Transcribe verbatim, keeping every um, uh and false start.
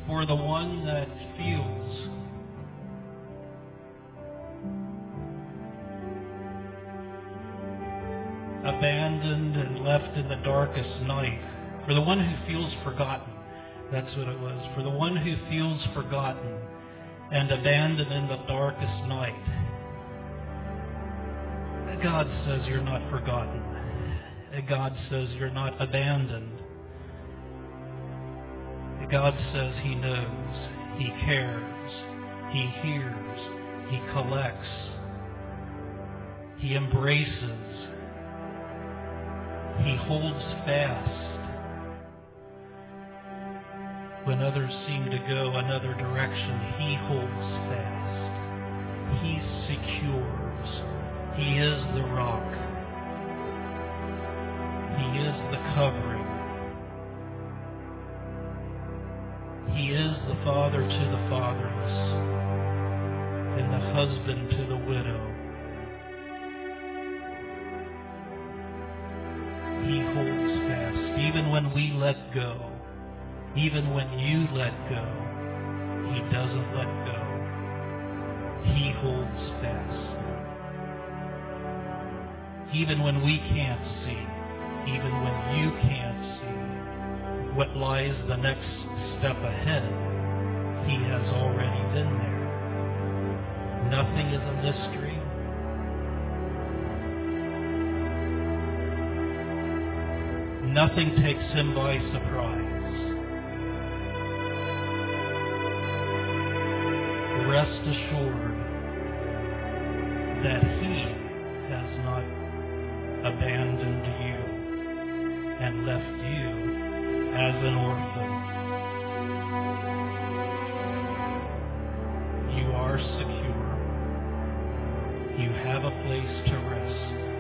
For the one that feels abandoned and left in the darkest night. For the one who feels forgotten. That's what it was. For the one who feels forgotten and abandoned in the darkest night. God says you're not forgotten. God says you're not abandoned. God says He knows, He cares, He hears, He collects, He embraces, He holds fast. When others seem to go another direction, He holds fast. He secures. He is the rock. He is the covering. He is the father to the fatherless and the husband to the widow. He holds fast. Even when we let go, even when you let go, He doesn't let go. He holds fast. Even when we can't see, even when you can't see what lies the next step ahead, He has already been there. Nothing is a mystery. Nothing takes Him by surprise. Rest assured that He has not abandoned you and left you as an orphan. You are secure. You have a place to rest.